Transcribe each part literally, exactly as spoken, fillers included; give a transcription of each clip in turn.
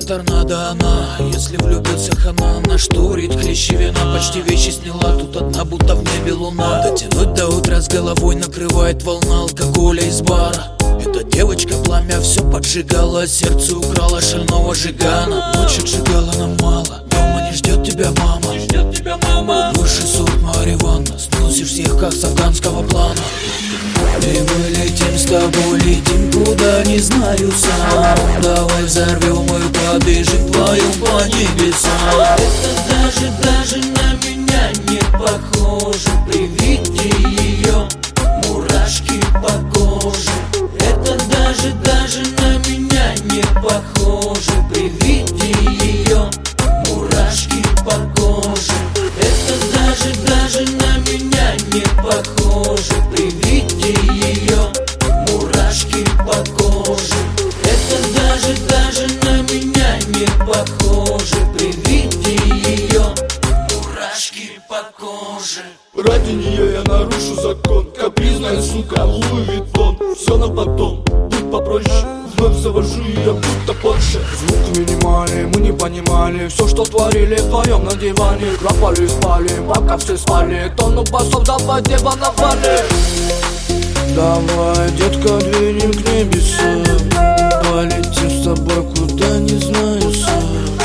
торнадо она. Если влюбился хана, она штурит клещи вина. Почти вещи сняла, тут одна, будто в небе луна. Дотянуть до утра с головой накрывает волна алкоголя из бара. Эта девочка пламя все поджигала, сердце украла шального жигана. Ночь отжигала нам мало, дома не ждет тебя мама, не ждет тебя мама. Высший сорт марихуана, сносишь всех как с афганского плана. И мы летим с тобой, летим куда не знаю сам. Давай взорвем и побежим вдвоем по небесам. Это даже, даже на меня не похоже. При виде ее мурашки по коже. Это даже, даже на меня не похоже. При виде ее мурашки по коже. Это даже, даже на меня не похоже. При виде ее мурашки по коже. Это даже, даже на меня не похоже. При виде ее мурашки по коже. Ради нее я нарушу закон. Капризная сука, Луи Виттон. Все на потом, будь попроще. Вновь завожу ее, будто Порше. Звук минимальный, мы не понимали все, что творили вдвоем на диване. Кропали, спали, пока все спали. Тонну басов, давай дева навали. Давай, детка, двинем к небесам. Полетим с тобой куда не знаю сам.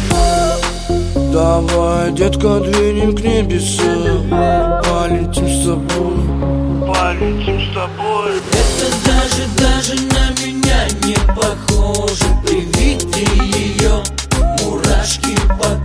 Давай, детка, двинем к небесам. Полетим с тобой, полетим с тобой. Это даже, даже на меня не похоже. При виде ее мурашки по